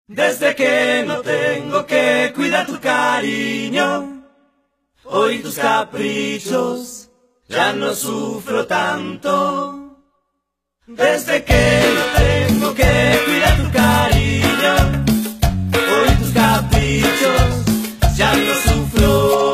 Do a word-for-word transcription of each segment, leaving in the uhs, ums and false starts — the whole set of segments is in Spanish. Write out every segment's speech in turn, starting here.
Desde que no tengo que cuidar tu cariño, hoy tus caprichos, ya no sufro tanto. Desde que no tengo que cuidar tu cariño, hoy tus caprichos, ya no sufro.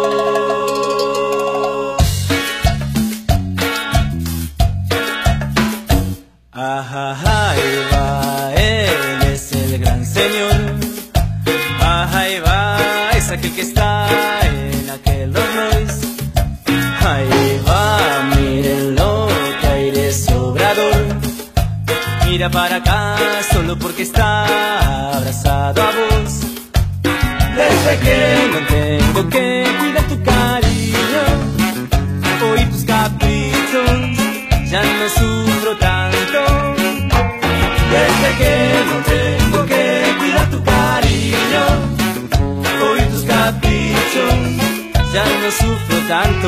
Ajá, ahí va, él es el gran señor. Ajá, ahí va, es aquel que está en aquel Rolls Royce. Ahí va, mírenlo, que aire sobrador. Mira para acá, solo porque está abrazado a vos. Desde que no tengo que cuidar tu cariño, hoy tus caprichos, ya no sufro tanto. Desde que no tengo que cuidar tu cariño, hoy tus caprichos, ya no sufro tanto.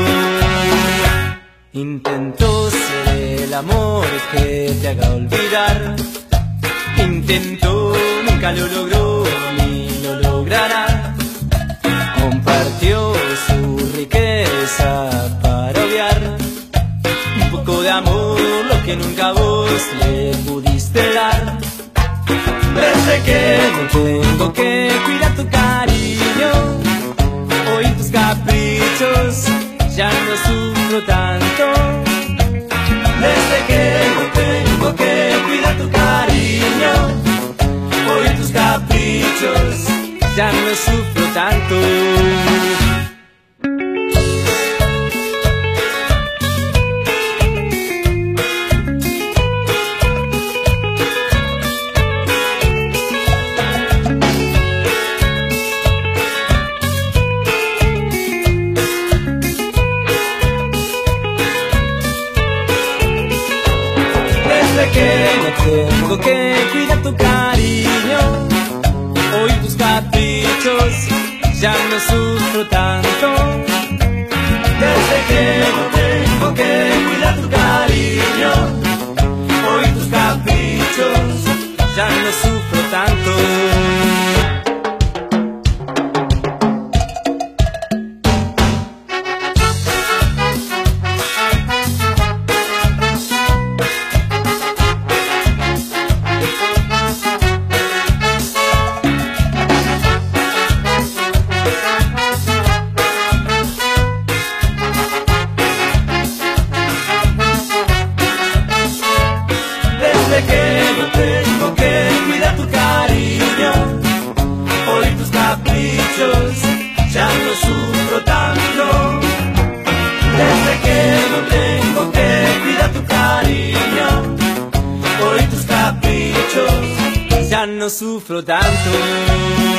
Intento ser el amor que te haga olvidar. Intento, nunca lo logró ni lo logrará. Compartió su riqueza para obviar un poco de amor, lo que nunca vos le pudiste dar. Desde que no tengo que cuidar tu cariño, hoy tus caprichos, ya no sufro tanto. Desde que no tengo que cuidar tu cariño, hoy tus caprichos, ya no sufro tanto. Desde que no tengo que cuidar tu cariño, hoy tus caprichos, ya no sufro tanto. Desde que no tengo que cuidar tu cariño, hoy tus caprichos, ya no sufro tanto. Desde que no tengo que cuidar tu cariño, hoy tus caprichos, ya no sufro tanto. Desde que no tengo que cuidar tu cariño, hoy tus caprichos, ya no sufro tanto.